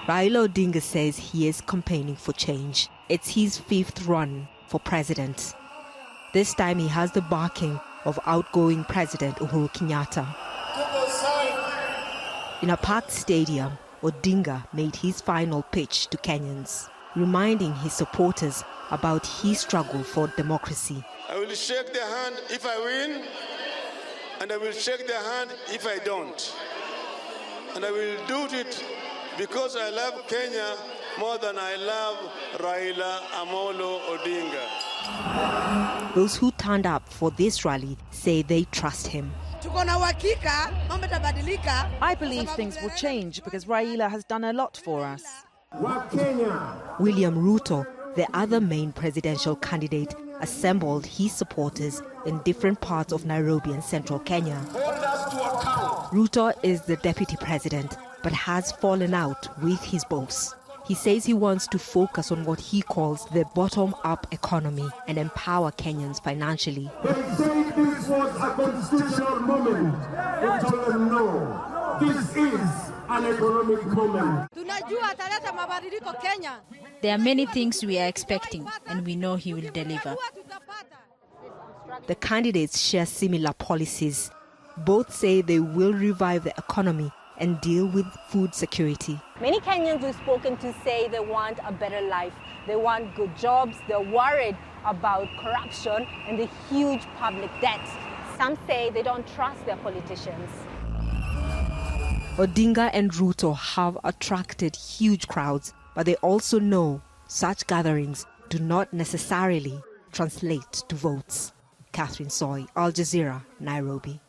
Raila Odinga says he is campaigning for change. It's his 5th run for president. This time he has the backing of outgoing President Uhuru Kenyatta. In a packed stadium, Odinga made his final pitch to Kenyans, reminding his supporters about his struggle for democracy. I will shake their hand if I win, and I will shake their hand if I don't. And I will do it because I love Kenya more than I love Raila Amolo Odinga. Those who turned up for this rally say they trust him. I believe things will change because Raila has done a lot for us. William Ruto, the other main presidential candidate, assembled his supporters in different parts of Nairobi and central Kenya. Ruto is the deputy president, but has fallen out with his boss. He says he wants to focus on what he calls the bottom-up economy and empower Kenyans financially. They say this was a constitutional moment. We told them no. This is an economic moment. There are many things we are expecting, and we know he will deliver. The candidates share similar policies. Both say they will revive the economy and deal with food security. Many Kenyans we've spoken to say they want a better life. They want good jobs. They're worried about corruption and the huge public debt. Some say they don't trust their politicians. Odinga and Ruto have attracted huge crowds, but they also know such gatherings do not necessarily translate to votes. Catherine Soy, Al Jazeera, Nairobi.